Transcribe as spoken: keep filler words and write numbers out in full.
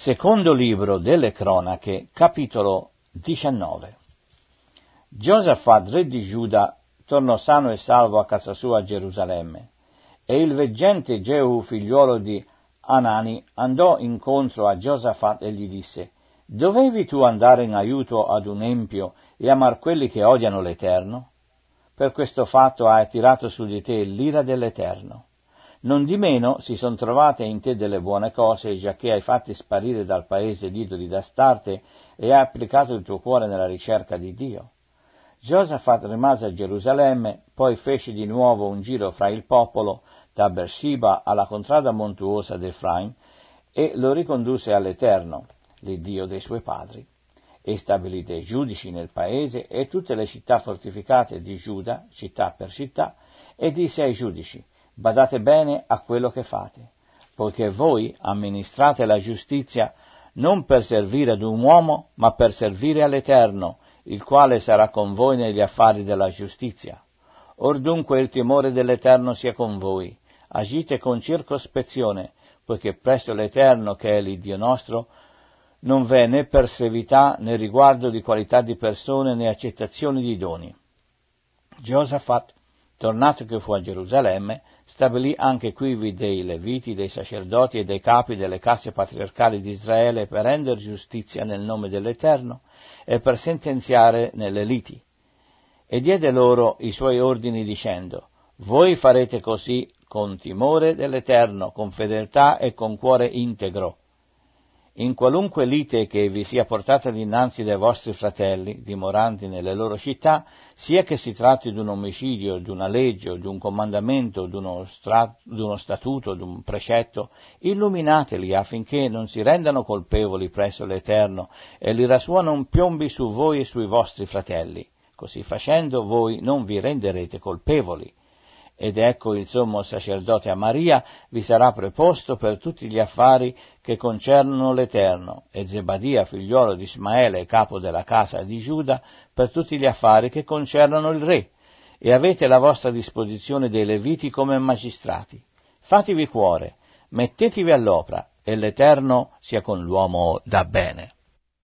Secondo libro delle Cronache, capitolo diciannove. Giosafat, re di Giuda, tornò sano e salvo a casa sua a Gerusalemme, e il veggente Gehu, figliuolo di Anani, andò incontro a Giosafat e gli disse: «Dovevi tu andare in aiuto ad un empio e amar quelli che odiano l'Eterno? Per questo fatto hai attirato su di te l'ira dell'Eterno. Non di meno si son trovate in te delle buone cose, giacché hai fatti sparire dal paese gli idoli d'Astarte e hai applicato il tuo cuore nella ricerca di Dio». Giosafat rimase a Gerusalemme, poi fece di nuovo un giro fra il popolo, da Beersheba alla contrada montuosa d'Efraim, e lo ricondusse all'Eterno, l'Iddio dei suoi padri, e stabilì dei giudici nel paese e tutte le città fortificate di Giuda, città per città, e disse ai giudici: «Badate bene a quello che fate, poiché voi amministrate la giustizia non per servire ad un uomo, ma per servire all'Eterno, il quale sarà con voi negli affari della giustizia. Or dunque il timore dell'Eterno sia con voi, agite con circospezione, poiché presso l'Eterno, che è l'Iddio nostro, non v'è né persevità né riguardo di qualità di persone né accettazione di doni». Giosafat, tornato che fu a Gerusalemme, stabilì anche quivi dei Leviti, dei sacerdoti e dei capi delle casse patriarcali di Israele per rendere giustizia nel nome dell'Eterno e per sentenziare nelle liti. E diede loro i suoi ordini dicendo: «Voi farete così con timore dell'Eterno, con fedeltà e con cuore integro. In qualunque lite che vi sia portata dinanzi dai vostri fratelli, dimoranti nelle loro città, sia che si tratti di un omicidio, di una legge, di un comandamento, di uno, stra- di uno statuto, di un precetto, illuminateli affinché non si rendano colpevoli presso l'Eterno e l'ira sua non piombi su voi e sui vostri fratelli. Così facendo voi non vi renderete colpevoli. Ed ecco il sommo sacerdote Amaria vi sarà preposto per tutti gli affari che concernono l'Eterno, e Zebadia, figliuolo di Ismaele, capo della casa di Giuda, per tutti gli affari che concernono il re, e avete a vostra disposizione dei Leviti come magistrati. Fatevi cuore, mettetevi all'opera, e l'Eterno sia con l'uomo da bene».